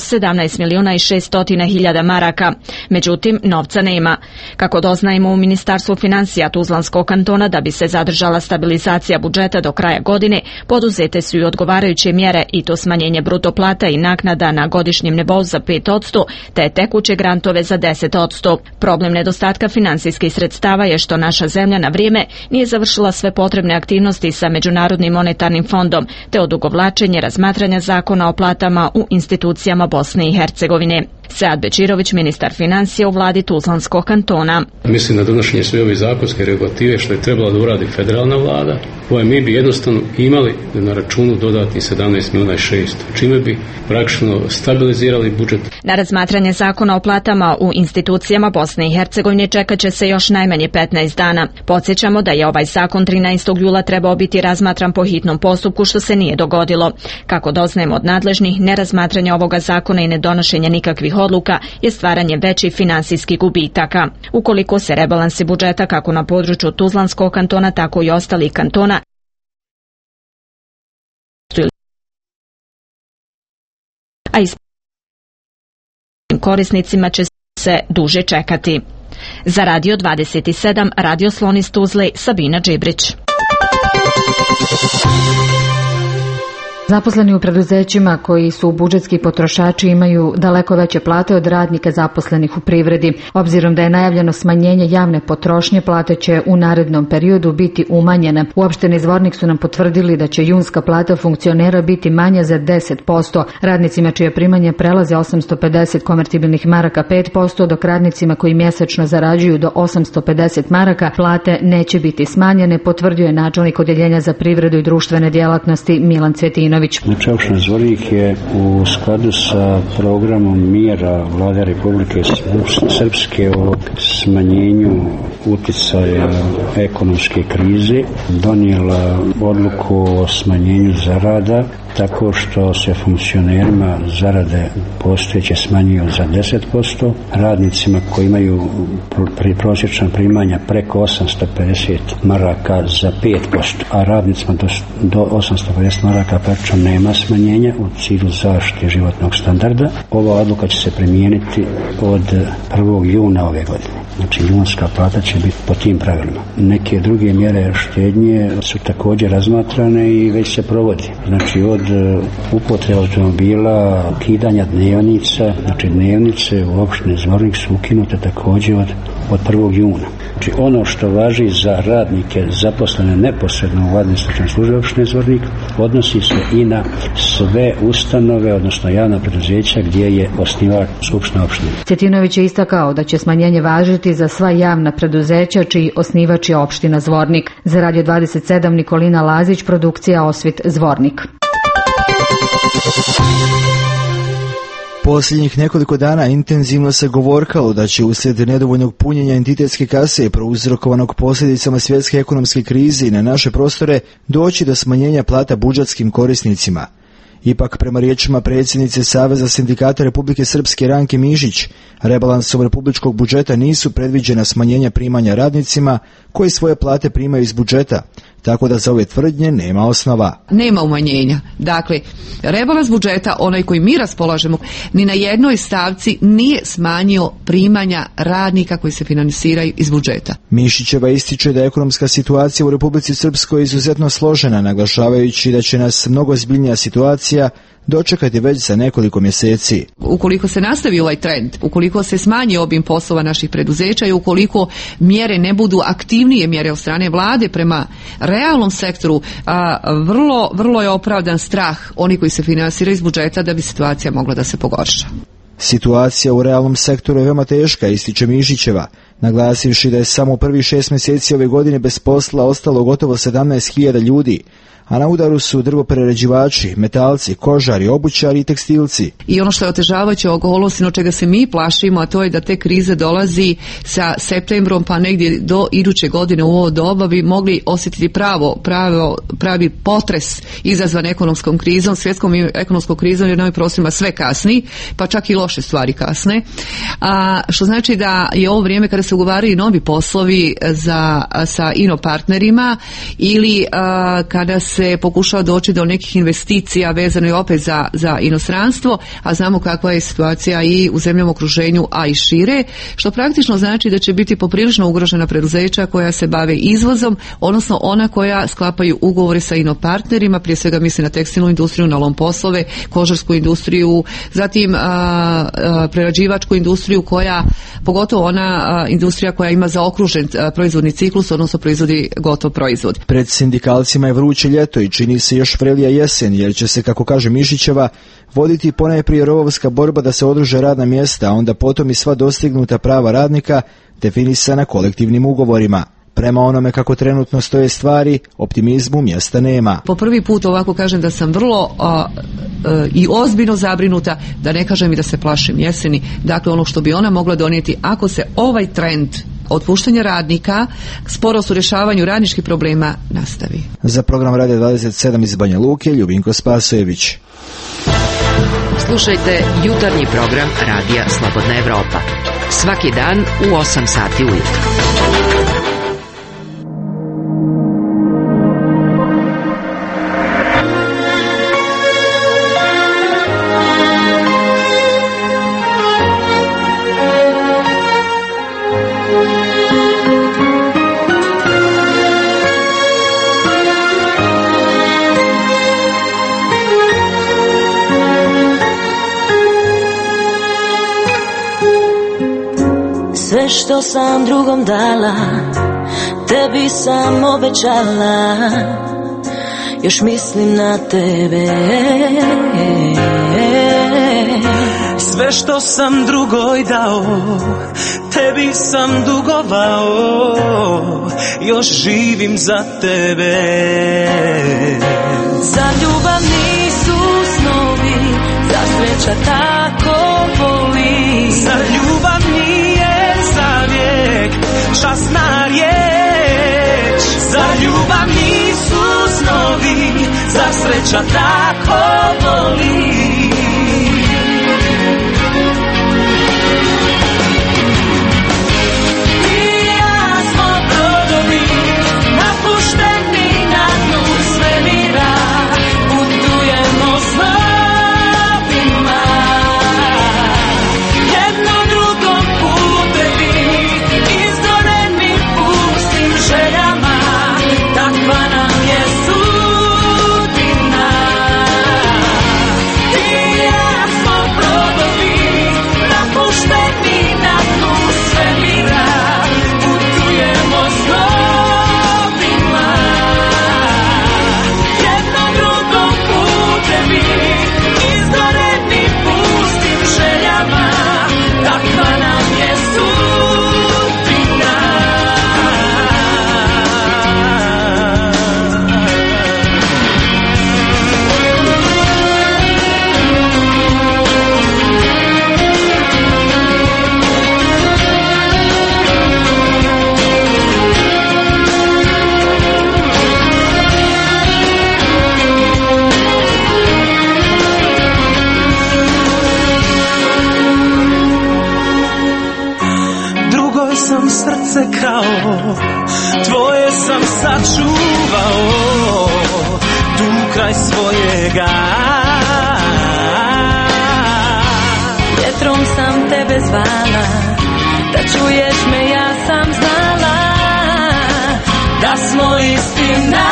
17.600.000 maraka. Međutim, novca nema. Kako doznajemo u Ministarstvu financija Tuzlanskog kantona, da bi se zadržala stabilizacija budžeta do kraja godine, poduzete su i odgovarajuće mjere, i to smanjenje bruto plata i naknada na godišnjem nivou za 5%, te tekuće grantove za 10%. Problem nedostatka financijskih sredstava je što naša zemlja na vrijeme nije završila sve potrebne aktivnosti sa Međunarodnim monetarnim fondom, te odugovlačenje razmatranja zakona o platama u institucijama Bosne i Hercegovine. Sead Bečirović, ministar financija u vladi Tuzlanskog kantona. Mislim na donošenje sve ove zakonske regulative što je trebala da uradi federalna vlada, koje mi bi jednostavno imali na računu dodatni 17.600.000, čime bi praktično stabilizirali budžet. Na razmatranje zakona o platama u institucijama Bosne i Hercegovine čekat će se još najmanje 15 dana. Podsjećamo da je ovaj zakon 13. jula trebao biti razmatran po hitnom postupku, što se nije dogodilo. Kako doznajemo od nadležnih, nerazmatranje ovoga zakona i nedonošenje nikakvih odluka je stvaranje većih finansijskih gubitaka. Ukoliko se rebalansi budžeta kako na području Tuzlanskog kantona, tako i ostalih kantona a i korisnicima će se duže čekati. Za Radio 27, Radio Slon iz Tuzle, Sabina Džibrić. Zaposleni u preduzećima koji su budžetski potrošači imaju daleko veće plate od radnika zaposlenih u privredi. Obzirom da je najavljeno smanjenje javne potrošnje, plate će u narednom periodu biti umanjene. U opštini Zvornik su nam potvrdili da će junska plata funkcionera biti manja za 10%. Radnicima čije primanje prelaze 850 konvertibilnih maraka 5%, dok radnicima koji mjesečno zarađuju do 850 maraka plate neće biti smanjene, potvrdio je načelnik Odjeljenja za privredu i društvene djelatnosti Milan Cvjetinović. Cetinović. Znači, opština Zvornik je u skladu sa programom mjera Vlade Republike Srpske o smanjenju utjecaja ekonomske krize donijela odluku o smanjenju zarada tako što se funkcionerima zarade postojeće smanjuju za 10%, radnicima koji imaju prosječna primanja preko 850 maraka za 5%, a radnicima do 850 maraka praktično nema smanjenja u cilju zaštite životnog standarda. Ova odluka će se primijeniti od 1. juna ove godine. Znači, junska plata će biti po tim pravilima. Neke druge mjere štednje su također razmatrane i već se provodi. Znači, od upotrebe automobila, ukidanja dnevnica, znači dnevnice u opštini Zvornik su ukinute također od 1. juna. Znači, ono što važi za radnike zaposlene neposredno u administrativnoj službi opštine Zvornik odnosi se i na sve ustanove, odnosno javna preduzeća gdje je osnivač skupština opštine. Cetinović je istakao da će smanjenje važiti za sva javna preduzeća čiji osnivač je opština Zvornik. Za Radio 27 Nikolina Lazić, produkcija Osvit Zvornik. Posljednjih nekoliko dana intenzivno se govorkalo da će uslijed nedovoljnog punjenja entitetske kase prouzrokovanog posljedicama svjetske ekonomske krize na naše prostore doći do smanjenja plata budžetskim korisnicima. Ipak, prema riječima predsjednice Saveza sindikata Republike Srpske Ranke Mišić, rebalansom republičkog budžeta nisu predviđena smanjenja primanja radnicima koji svoje plate primaju iz budžeta, tako da za ove tvrdnje nema osnova. Nema umanjenja. Dakle, rebalans budžeta, onaj koji mi raspolažemo, ni na jednoj stavci nije smanjio primanja radnika koji se finansiraju iz budžeta. Mišićeva ističe da je ekonomska situacija u Republici Srpskoj izuzetno složena, naglašavajući da će nas mnogo ozbiljnija situacija dočekati već za nekoliko mjeseci. Ukoliko se nastavi ovaj trend, ukoliko se smanji obim poslova naših preduzeća i ukoliko mjere ne budu aktivnije mjere od strane vlade prema realnom sektoru, vrlo je opravdan strah oni koji se finansiraju iz budžeta da bi situacija mogla da se pogorša. Situacija u realnom sektoru je veoma teška, ističe Mišićeva, naglasivši da je samo u prvih 6 mjeseci ove godine bez posla ostalo gotovo 17.000 ljudi, a na udaru su drvoprerađivači, metalci, kožari, obućari i tekstilci. I ono što je otežavajuće okolnosti, od čega se mi plašimo, a to je da te krize dolazi sa septembrom pa negdje do iduće godine u ovo doba bi mogli osjetiti pravi potres izazvan ekonomskom krizom, svjetskom ekonomskom krizom, jer na ovim prostorima sve kasni, pa čak i loše stvari kasne. Što znači da je ovo vrijeme kada se ugovaraju novi poslovi sa inopartnerima ili kada se pokušava doći do nekih investicija vezano i opet za inostranstvo, a znamo kakva je situacija i u zemljama okruženju, a i šire, što praktično znači da će biti poprilično ugrožena preduzeća koja se bave izvozom, odnosno ona koja sklapaju ugovore sa inopartnerima, prije svega misli na tekstilnu industriju, na lom poslove, kožarsku industriju, zatim prerađivačku industriju koja, pogotovo ona industrija koja ima zaokružen proizvodni ciklus, odnosno proizvodi gotov proizvod. Pred sindikalcima je vruće ljeto i čini se još vrelija jesen, jer će se, kako kaže Mišićeva, voditi ponajprije rovovska borba da se održe radna mjesta, a onda potom i sva dostignuta prava radnika definisana kolektivnim ugovorima. Prema onome kako trenutno stoje stvari, optimizmu mjesta nema. Po prvi put ovako kažem da sam vrlo i ozbiljno zabrinuta, da ne kažem i da se plašim jeseni. Dakle, ono što bi ona mogla donijeti ako se ovaj trend otpuštanja radnika, sporost u rješavanju radničkih problema nastavi. Za program Radio 27 iz Banja Luke, Ljubinko Spasojević. Slušajte jutarnji program Radija Slobodna Evropa. Svaki dan u 8 sati ujutro. Sve što sam drugom dala, tebi sam obećala, još mislim na tebe. Sve što sam drugoj dao, tebi sam dugovao, još živim za tebe. Za ljubav nisam nisu snovi, zar sreća tako boli? Zar ljubav nije zavijek časna riječ? Zar ljubav nisu snovi, zar sreća tako boli? Tvoje sam sačuvao tu kraj svojega. Vjetrom sam tebe zvala, da čuješ me, ja sam znala da smo istina.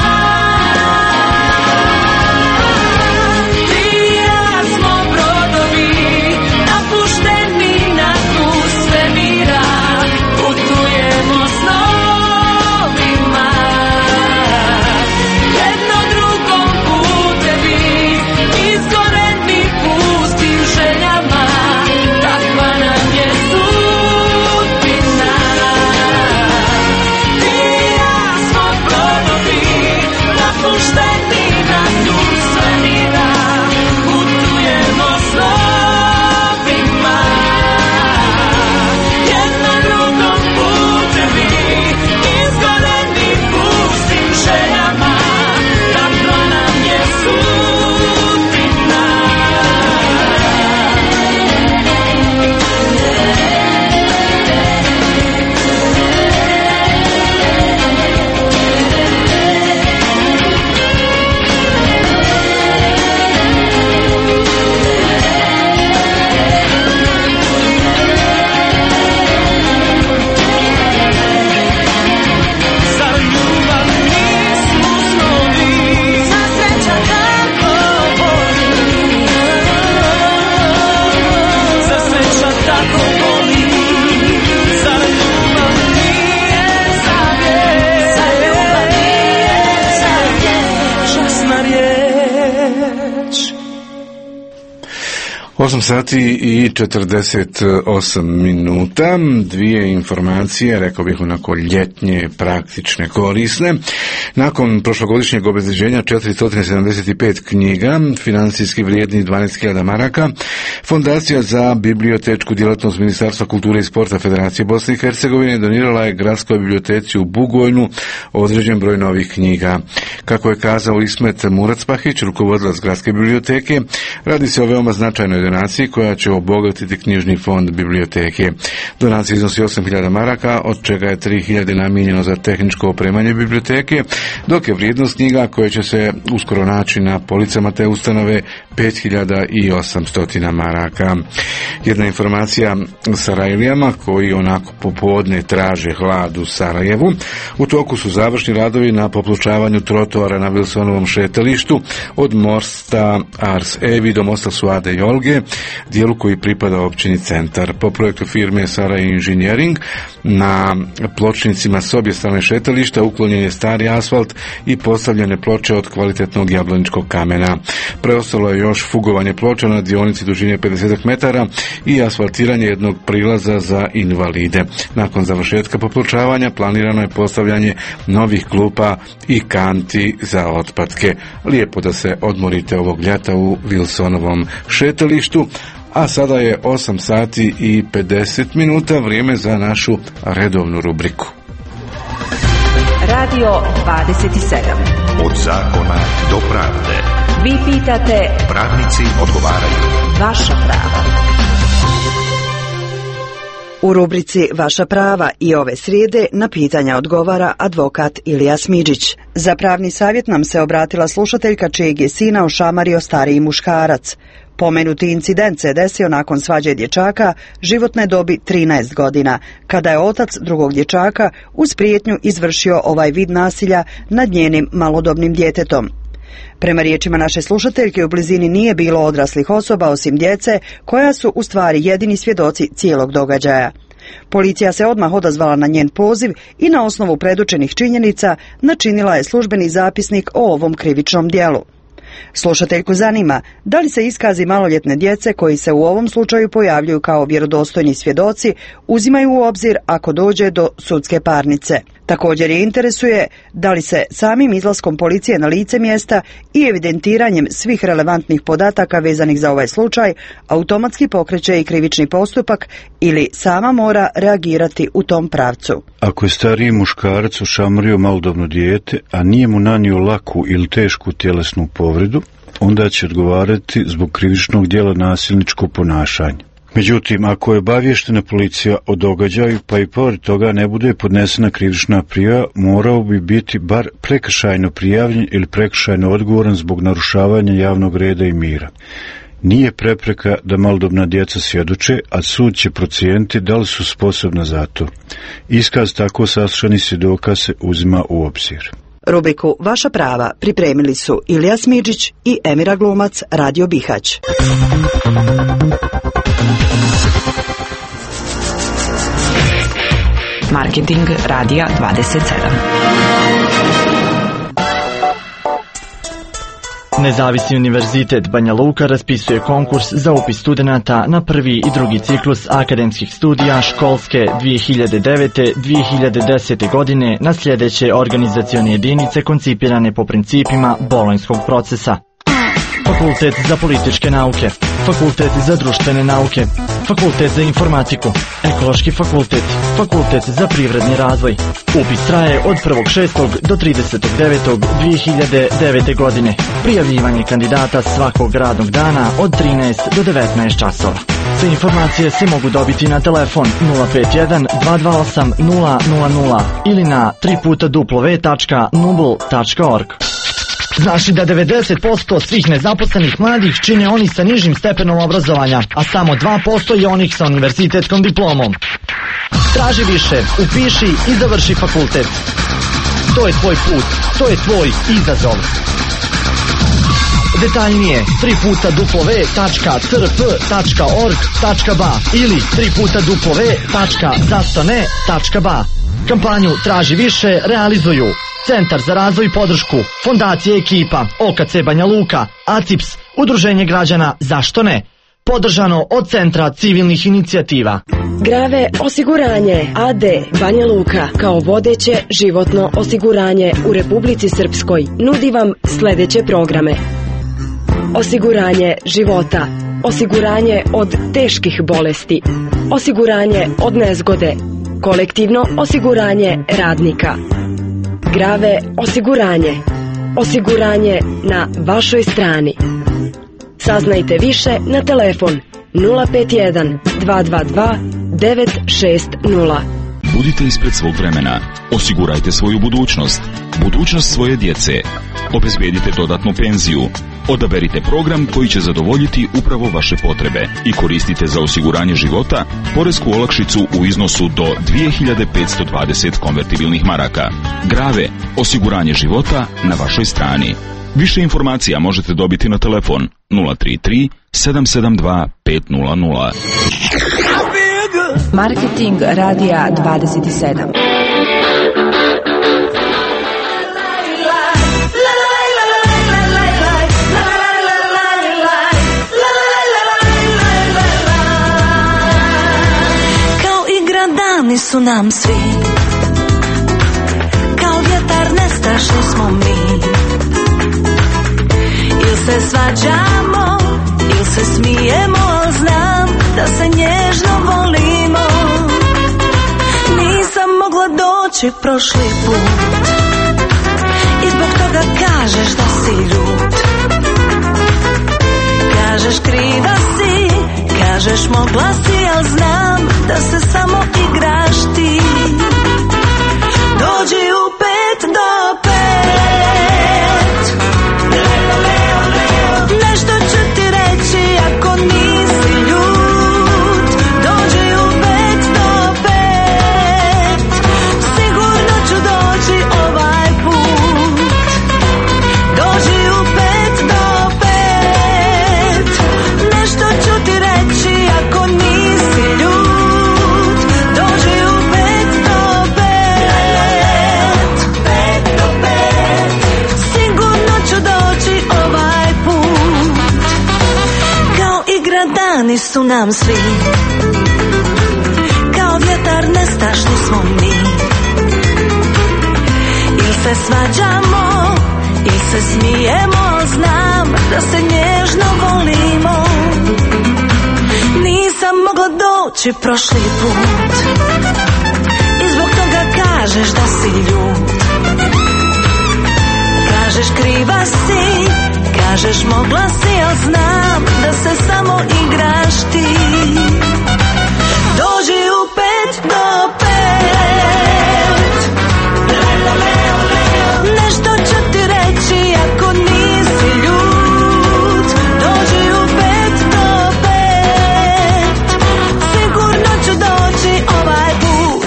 Ti i ja smo brodovi napušteni na dnu svemira, putujemo snovima, jedno drugom putevi, izgoreni pustim željama, takva nam je sudbina. Ti i ja smo brodovi napušteni na dnu svemira, putujemo snovima, jedno drugom putevi, izgoreni pustim željama, takva nam je sudbina. Zar ljubav nisu snovi, zar sreća tako boli? Zar sreća tako boli? Zar ljubav nije zavijek? Zar ljubav nije zavijek? Časna riječ. 8 sati i 48 minuta, dvije informacije, rekao bih onako ljetnje, praktične, korisne. Nakon prošlogodišnjeg obezbeđenja 475 knjiga, financijski vrijednih 12.000 maraka, Fondacija za bibliotečku djelatnost Ministarstva kulture i sporta Federacije Bosne i Hercegovine donirala je gradskoj biblioteci u Bugojnu određen broj novih knjiga. Kako je kazao Ismet Muracpahić, rukovodilac gradske biblioteke, radi se o veoma značajnoj donaciji koja će obogatiti knjižni fond biblioteke. Donacija iznosi 8.000 maraka, od čega je 3.000 namijenjeno za tehničko opremanje biblioteke, dok je vrijednost knjiga koje će se uskoro naći na policama te ustanove 5.800 maraka. Jedna informacija Sarajlijama koji onako popodne traže hlad u Sarajevu. U toku su završni radovi na poplučavanju trotoara na Wilsonovom šetalištu od mosta Ars Evi do mosta Suade i Olge dijelu koji pripada općini Centar. Po projektu firme Sara Engineering na pločnicima s obje strane šetališta uklonjen je stari asfalt i postavljene ploče od kvalitetnog jablaničkog kamena. Preostalo je još fugovanje ploča na dionici dužine 50 metara i asfaltiranje jednog prilaza za invalide. Nakon završetka popločavanja planirano je postavljanje novih klupa i kanti za otpadke. Lijepo da se odmorite ovog ljeta u Wilsonovom šetalištu. A sada je 8 sati i 50 minuta, vrijeme za našu redovnu rubriku. Radio 27. Od zakona do pravde. Vi pitate, pravnici odgovaraju. Vaša prava. U rubrici Vaša prava i ove srijede na pitanja odgovara advokat Ilija Smidžić. Za pravni savjet nam se obratila slušateljka čijeg je sina ošamario stariji muškarac. Pomenuti incident se desio nakon svađe dječaka životne dobi 13 godina, kada je otac drugog dječaka uz prijetnju izvršio ovaj vid nasilja nad njenim malodobnim djetetom. Prema riječima naše slušateljke, u blizini nije bilo odraslih osoba osim djece, koja su u stvari jedini svjedoci cijelog događaja. Policija se odmah odazvala na njen poziv i na osnovu predočenih činjenica načinila je službeni zapisnik o ovom krivičnom djelu. Slušateljku zanima da li se iskazi maloljetne djece koji se u ovom slučaju pojavljuju kao vjerodostojni svjedoci uzimaju u obzir ako dođe do sudske parnice. Također je interesuje da li se samim izlaskom policije na lice mjesta i evidentiranjem svih relevantnih podataka vezanih za ovaj slučaj automatski pokreće i krivični postupak ili sama mora reagirati u tom pravcu. Ako je stariji muškarac ošamario malodobno dijete, a nije mu nanio laku ili tešku tjelesnu povredu, onda će odgovarati zbog krivičnog djela nasilničko ponašanje. Međutim, ako je obavještena policija o događaju, pa i pored toga ne bude podnesena krivična prijava, morao bi biti bar prekršajno prijavljen ili prekršajno odgovoran zbog narušavanja javnog reda i mira. Nije prepreka da malodobna djeca svjedoče, a sud će procijeniti da li su sposobna za to. Iskaz tako saslušanih svjedoka se uzima u obzir. Rubriku Vaša prava pripremili su Ilija Smidžić i Emira Glumac, Radio Bihać. Marketing Radija 27. Nezavisni univerzitet Banja Luka raspisuje konkurs za upis studenata na prvi i drugi ciklus akademskih studija školske 2009-2010. godine na sljedeće organizacione jedinice koncipirane po principima bolonjskog procesa. Fakultet za političke nauke, Fakultet za društvene nauke, Fakultet za informatiku, Ekološki fakultet, Fakultet za privredni razvoj. Upis traje od 1.6. do 30.9.2009. godine. Prijavljivanje kandidata svakog radnog dana od 13 do 19 časova. Sve informacije se mogu dobiti na telefon 051 228 000 ili na www.nubl.org. Znaš li da 90% svih nezaposlenih mladih čine oni sa nižim stepenom obrazovanja, a samo 2% je onih sa univerzitetskom diplomom? Traži više, upiši i završi fakultet. To je tvoj put, to je tvoj izazov. Detaljnije www.crp.org.ba ili www.zastone.ba. Kampanju Traži više realizuju Centar za razvoj i podršku, Fondacija Ekipa, OKC Banja Luka, ACIPS, Udruženje građana Zašto ne? Podržano od Centra civilnih inicijativa. Grave osiguranje AD Banja Luka kao vodeće životno osiguranje u Republici Srpskoj nudi vam sljedeće programe: osiguranje života, osiguranje od teških bolesti, osiguranje od nezgode, kolektivno osiguranje radnika. Grave osiguranje, osiguranje na vašoj strani. Saznajte više na telefon 051 222 960. Budite ispred svog vremena. Osigurajte svoju budućnost. Budućnost svoje djece. Obezbijedite dodatnu penziju. Odaberite program koji će zadovoljiti upravo vaše potrebe i koristite za osiguranje života poresku olakšicu u iznosu do 2520 konvertibilnih maraka. Grave, osiguranje života na vašoj strani. Više informacija možete dobiti na telefon 033 772 500. Marketing radija 27. Kao igra dani su nam svi, kao vjetar nestašli smo mi. Il se svađamo, il se smijemo, znam da se nježno volimo. Nisam mogla doći prošli put i zbog toga kažeš da si ljut. Kažeš kriva si, kažeš mogla si, al znam da se samo igraš ti. Dođi u 5 do 5. Nešto ću ti reći ako nisi ljut. Dođi u 5 do 5. Sigurno ću doći ovaj put. Dođi u 5 do 5. Nešto ću ti reći ako nisi ljut. Dođi u 5 do 5. 5 do 5. Sigurno ću doći ovaj put. Kao igra dani su nam svi, kao vjetar nestašli smo mi. Il se svađamo, il se smijemo, znam da se nježno volimo. Nisam mogla doći prošli put i zbog toga kažeš da si ljut. Kažeš kriva si, kažeš mogla si, al znam da se samo igraš ti. Dođi u 5 do 5. Nešto ću ti reći ako nisi ljut. Dođi u 5 do 5. Sigurno ću doći ovaj put.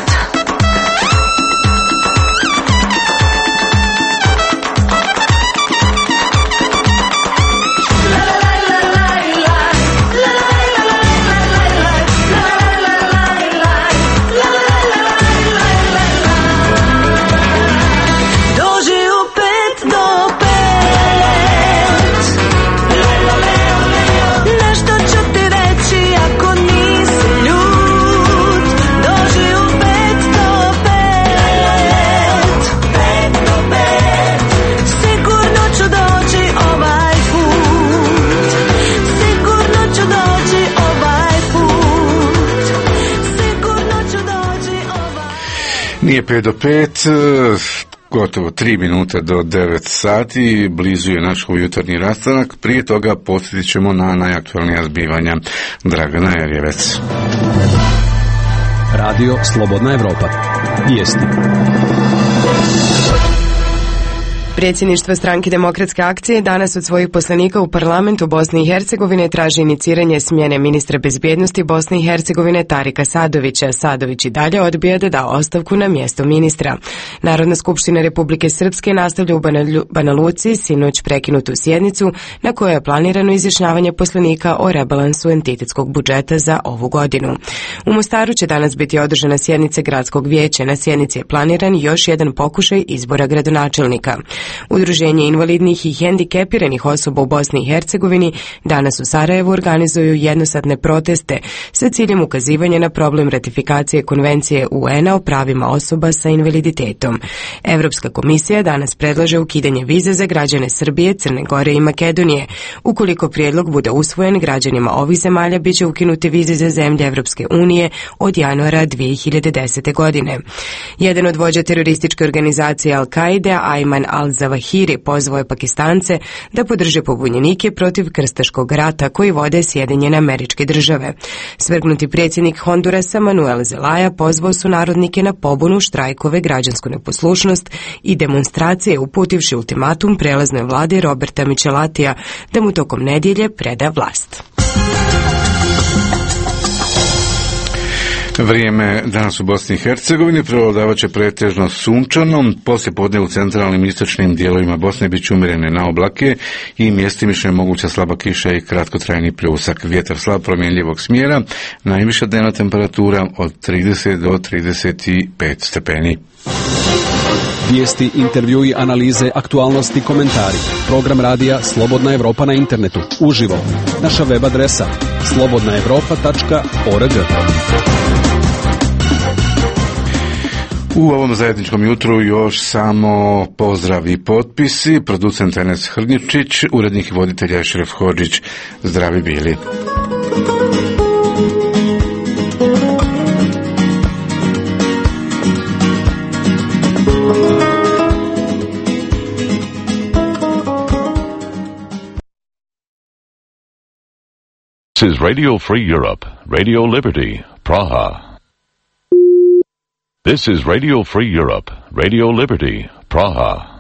Dođi u 5 do 5. Nešto ću ti reći ako nisi ljut. Dođi u 5 do 5. 5 do 5. Sigurno ću doći ovaj put. Sigurno ću doći ovaj put. Sigurno ću doći ovaj put. Nije 5 do 5, gotovo 3 minuta do 9 sati, blizu je naš jutarnji rastanak. Prije toga podsjetit ćemo na najaktualnija zbivanja. Dragana Erjevec. Radio Slobodna Evropa. Vijesti. Predsjedništvo Stranke demokratske akcije danas od svojih poslanika u parlamentu Bosne i Hercegovine traži iniciranje smjene ministra bezbjednosti Bosne i Hercegovine Tarika Sadovića. Sadović i dalje odbija da da ostavku na mjesto ministra. Narodna skupština Republike Srpske nastavlja u Banja Luci sinoć prekinutu sjednicu na kojoj je planirano izjašnjavanje poslanika o rebalansu entitetskog budžeta za ovu godinu. U Mostaru će danas biti održana sjednica gradskog vijeća. Na sjednici je planiran još jedan pokušaj izbora gradonačelnika. Udruženje invalidnih i hendikepiranih osoba u Bosni i Hercegovini danas u Sarajevu organizuju jednosatne proteste sa ciljem ukazivanja na problem ratifikacije Konvencije UN-a o pravima osoba sa invaliditetom. Evropska komisija danas predlaže ukidanje vize za građane Srbije, Crne Gore i Makedonije. Ukoliko prijedlog bude usvojen, građanima ovih zemalja biće ukinuti vize za zemlje Evropske unije od januara 2010. godine. Jedan od vođa terorističke organizacije Al-Qaide, Ayman al-Zawahiri, pozvao je Pakistance da podrže pobunjenike protiv krstaškog rata koji vode Sjedinjene Američke Države. Svrgnuti predsjednik Hondurasa Manuel Zelaya pozvao su narodnike na pobunu, štrajkove, građansku neposlušnost i demonstracije, uputivši ultimatum prelaznoj vladi Roberta Michelatija da mu tokom nedjelje preda vlast. Vrijeme danas u Bosni i Hercegovini prevladavat će pretežno sunčano, poslije podne u centralnim i istočnim dijelovima Bosne bit će umjerene na oblake i mjestimično je moguća slaba kiša i kratkotrajni pljusak. Vjetar slab promjenljivog smjera, najviša dnevna temperatura od 30 do 35 stepeni. Vijesti, intervjui, analize, aktualnosti, komentari. Program radija Slobodna Evropa na internetu. Uživo. Naša web adresa slobodnaevropa.org. U ovom zajedničkom jutru još samo pozdrav i potpisi. Producent Enes Hrničić, urednik i voditelj Ešref Hodžić. Zdravi bili. This is Radio Free Europe, Radio Liberty, Praha. This is Radio Free Europe, Radio Liberty, Praha.